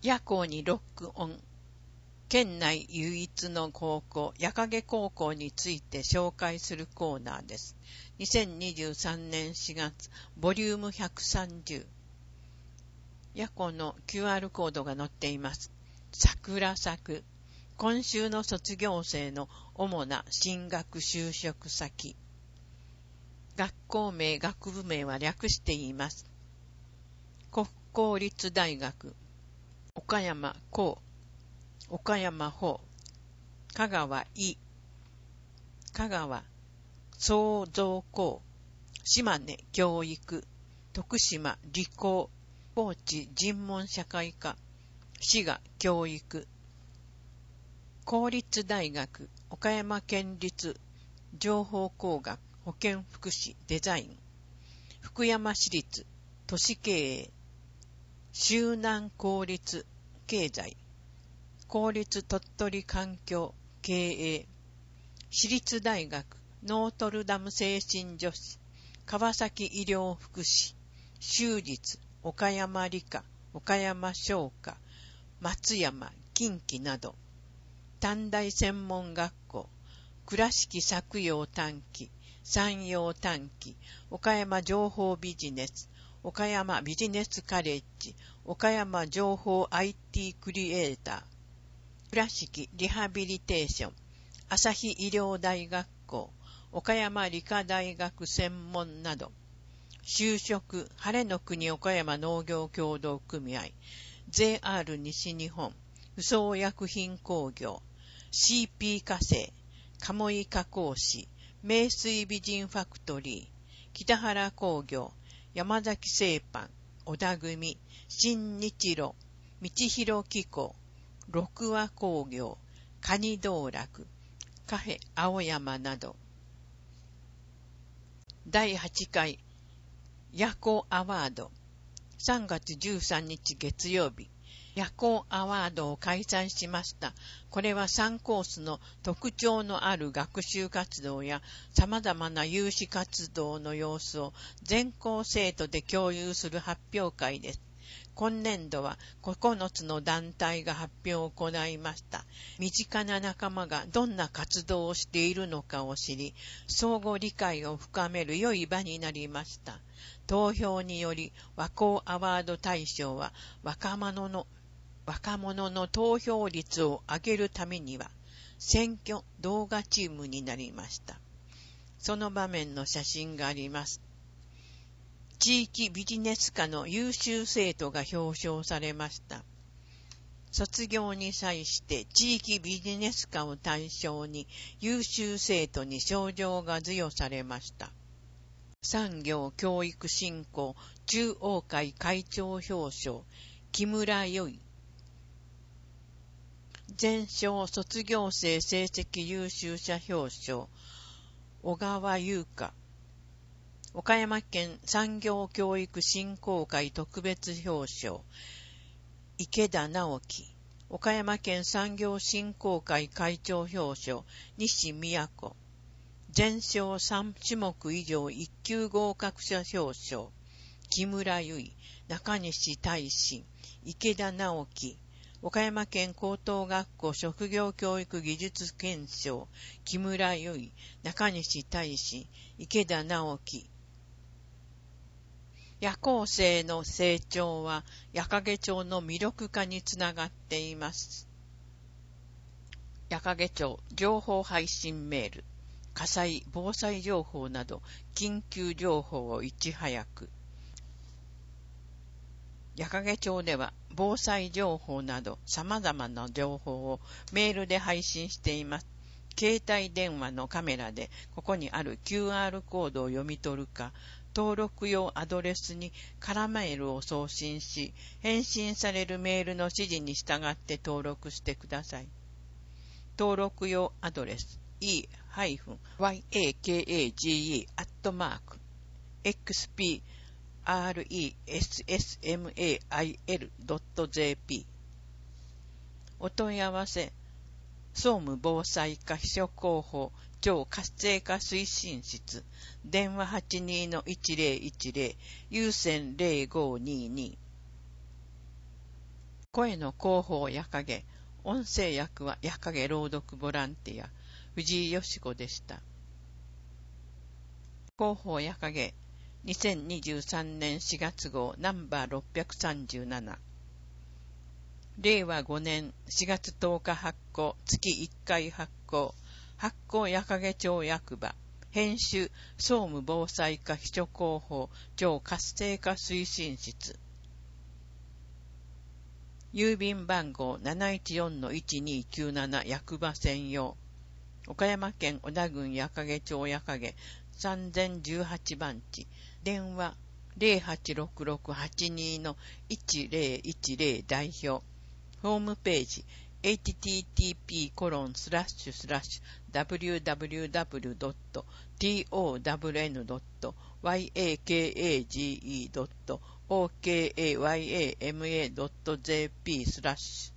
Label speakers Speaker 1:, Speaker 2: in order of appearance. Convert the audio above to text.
Speaker 1: 夜校にロックオン。県内唯一の高校、矢影高校について紹介するコーナーです。2023年4月、ボリューム130。夜校の QR コードが載っています。桜咲く。今週の卒業生の主な進学就職先。学校名、学部名は略して言います。国公立大学、岡山高、岡山法、香川医、香川創造高、島根教育、徳島理工、高知人文社会科、滋賀教育、公立大学、岡山県立情報工学、保健福祉デザイン、福山市立都市経営、周南公立経済、公立鳥取環境経営、私立大学ノートルダム精神女子、川崎医療福祉、州立岡山理科、岡山商科、松山近畿など、短大専門学校、倉敷作陽短期、山陽短期、岡山情報ビジネス、岡山ビジネスカレッジ、岡山情報 IT クリエイター、倉敷リハビリテーション、朝日医療大学校、岡山理科大学専門など、就職、晴れの国岡山農業協同組合、JR 西日本、輸送薬品工業、CP 化成、鴨居加工士、名水美人ファクトリー、北原工業、山崎製パン、小田組、新日露、道広機構、六和工業、蟹道楽、カフェ青山など、第8回夜行アワード、3月13日月曜日、夜行アワードを開催しました。これは3コースの特徴のある学習活動や様々な有志活動の様子を全校生徒で共有する発表会です。今年度は9つの団体が発表を行いました。身近な仲間がどんな活動をしているのかを知り、相互理解を深める良い場になりました。投票により和光アワード大賞は若者の投票率を上げるためには選挙動画チームになりました。その場面の写真があります。地域ビジネス科の優秀生徒が表彰されました。卒業に際して地域ビジネス科を対象に優秀生徒に賞状が授与されました。産業教育振興中央会会長表彰、木村由衣。全省卒業生成績優秀者表彰、小川優香。岡山県産業教育振興会特別表彰、池田直樹。岡山県産業振興会会長表彰、西宮子。全省3種目以上1級合格者表彰、木村由衣、中西大臣、池田直樹。岡山県高等学校職業教育技術検証、木村由衣、中西大臣、池田直樹。夜行生の成長は矢掛町の魅力化につながっています。矢掛町情報配信メール、火災・防災情報など緊急情報をいち早く。矢掛町では防災情報など様々な情報をメールで配信しています。携帯電話のカメラでここにある QR コードを読み取るか、登録用アドレスにカラメールを送信し、返信されるメールの指示に従って登録してください。登録用アドレス e-yakaga@xpressmail.jp お問い合わせ総務防災課秘書広報超活性化推進室電話 82-1010 有線0522 声の広報やかげ、音声役はやかげ朗読ボランティア、藤井よし子でした。広報やかげ、2023年4月号ナンバー637。令和5年4月10日発行、月1回発行、発行やかげ町役場、編集、総務防災課秘書広報、町活性化推進室。郵便番号 714-1297 役場専用。岡山県小田郡矢掛町矢掛3018番地。電話 086682-1010 代表。ホームページ http://www.tonn.yakage.okayama.jp/